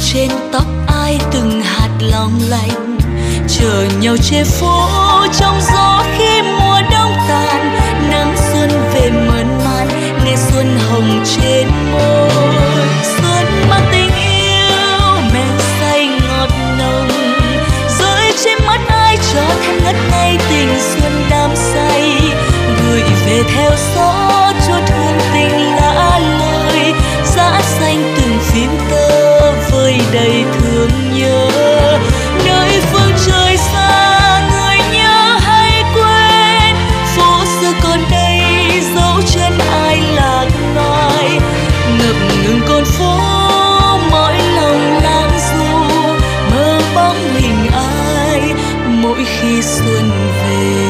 trên tóc ai từng hạt long lanh, chờ nhau trên phố trong gió khi mùa đông tàn. Nắng xuân về mơn man, nghe xuân hồng trên môi. Xuân mang tình yêu men say ngọt nồng, rơi trên mắt ai cho thêm ngất ngây tình xuân đắm say. Gửi về theo gió cho thương tình lạ lời, giá xanh từng phím tơ vơi đầy thương nhớ. Nơi phương trời xa người nhớ hay quên, phố xưa còn đây dấu chân ai lạc loài. Ngập ngừng con phố mỗi lòng lãng du, mơ bóng hình ai mỗi khi xuân về.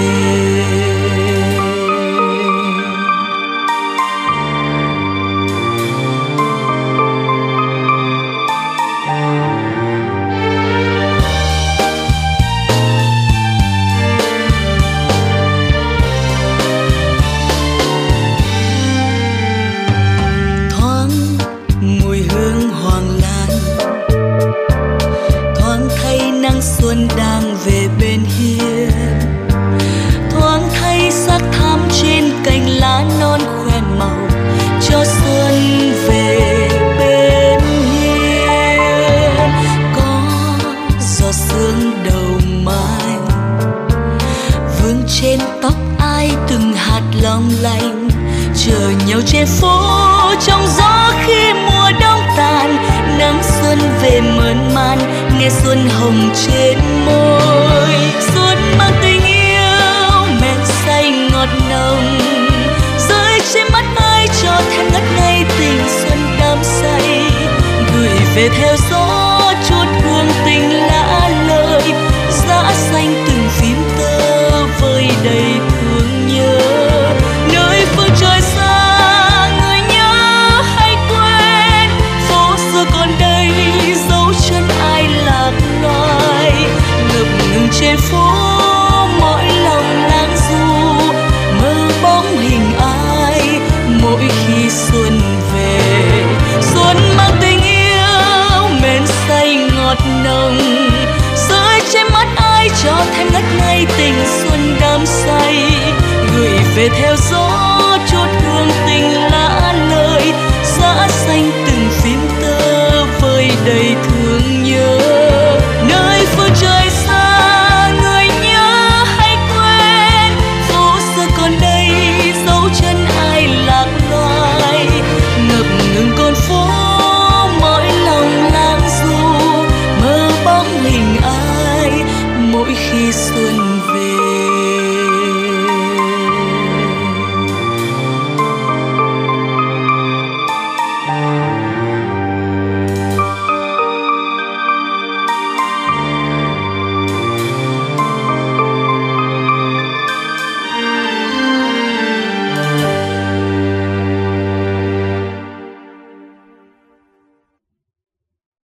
Xuân đang về bên hiên, thoáng thấy sắc thắm trên cành lá non khoe màu cho xuân về bên hiên. Có giọt sương đầu mai vương trên tóc ai từng hạt long lanh, chờ nhau trên phố trong gió khi mùa đông tàn. Nắng xuân về mơn man, nghe xuân hồng trên môi. Xuân mang tình yêu men say ngọt nồng, rơi trên mắt ai cho thêm ngất ngây tình xuân đắm say. Gửi về theo gió chút hương tình lạ lời, giá xanh từng phím tơ vơi đầy thương nhớ. Nơi phương trời xa người nhớ hay quên, phố xưa còn đây dấu chân ai lạc loài. Ngập ngừng trên phố mỗi lòng lãng du, mơ bóng hình ai mỗi khi xuân về. Xuân mang tình yêu men say ngọt nồng, rơi trên mắt ai cho thêm ngất ngây tình xuân đắm say. Gửi về theo gió